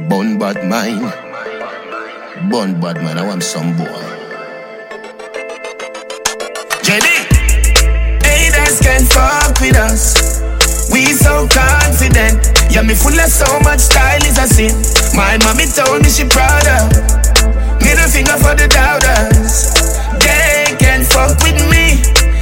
Bun bad mind. Bun bad man, I want some boy. JD. Haters can't fuck with us. We so confident. Yeah, me full of so much style is a sin. My mommy told me she proud of. Middle finger for the doubters. They can't fuck with me.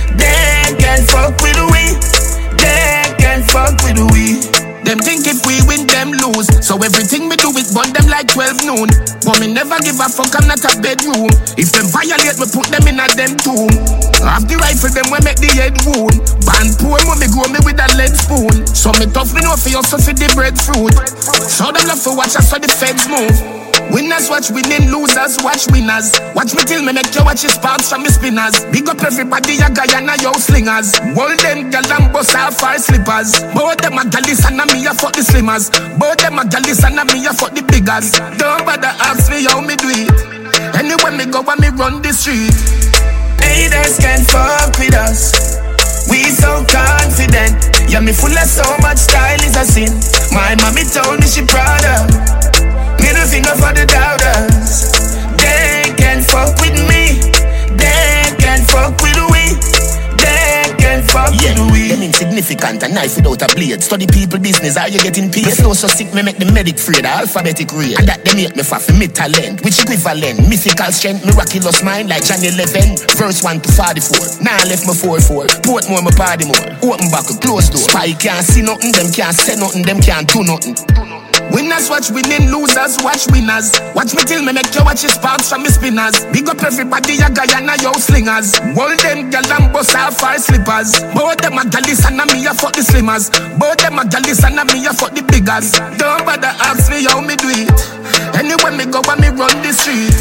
They can't fuck with we. They can't fuck with we. Them think if we win, them lose. So everything we do is burn them like 12 noon. But me never give a fuck, I'm not a bedroom. If them violate, we put them in a them tomb. Half the rifle, them we make the head wound. Band poor, when me grow me with a lead spoon. So me tough, me know for you, so for the breadfruit. So them love for watch us, so the feds move. Winners watch winning, losers watch winners. Watch me till me make you watch his sparks from me spinners. Big up everybody, ya Guyana, yo slingers. Golden gal and bust off our slippers. Both them a galis and a me a fuck the slimmers. Both them a galis and a me a fuck the biggers. Don't bother ask me how me do it. Anywhere me go, when me run the street. Haters can't fuck with us. We so confident. Yeah, me full of so much style is a sin. My mommy told me she proud of. Middle finger for the doubters. They can't fuck with me. They can't fuck with we. They can't fuck with we. Them insignificant, a knife without a blade. Study people business, are you getting paid? Me flow so sick, me make the medic afraid. Alphabetic rate, and that they make me for me talent. Which equivalent, mythical strength, miraculous mind like Johnny 11. Verse 1 to 44. Now I left me 4-4. Port more, my party more. Open back, a close door. Spy can't see nothing, them can't say nothing, them can't do nothing. Winners watch winning, losers watch winners. Watch me till me make you watch his sparks from me spinners. Big up everybody, ya Guyana, yo slingers. Golden gal and bust off our slippers. Both them a galis and a me a fuck the slimmers. Both them a galis and a me a fuck the biggers. Don't bother ask me how me do it. Anywhere me go, when me run the street.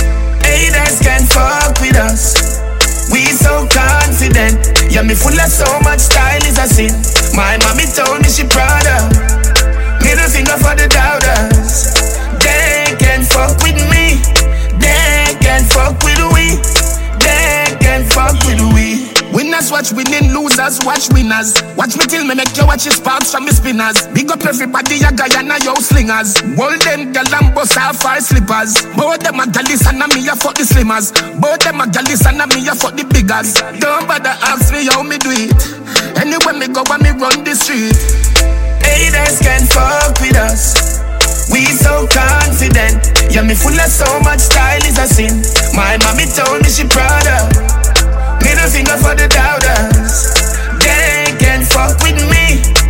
Haters can't fuck with us. We so confident. Yeah, me full of so much style is a sin. My mommy told me she proud of. Middle finger for the doubters. They can't fuck with me. They can't fuck with we. They can't fuck with we. Winners watch winning, losers watch winners. Watch me till me make you watch his sparks from me spinners. Big up everybody, ya Guyana, yo slingers. Golden gal and bust off our slippers. Both them a galis and a me a fuck the slimmers. Both them a galis and a me a fuck the biggers. Don't bother ask me how me do it. Anywhere me go, when me run the street. Haters can't fuck with us. We so confident. Yeah, me full of so much style is a sin. My mommy told me she proud of. Middle finger for the doubters. They can't fuck with me.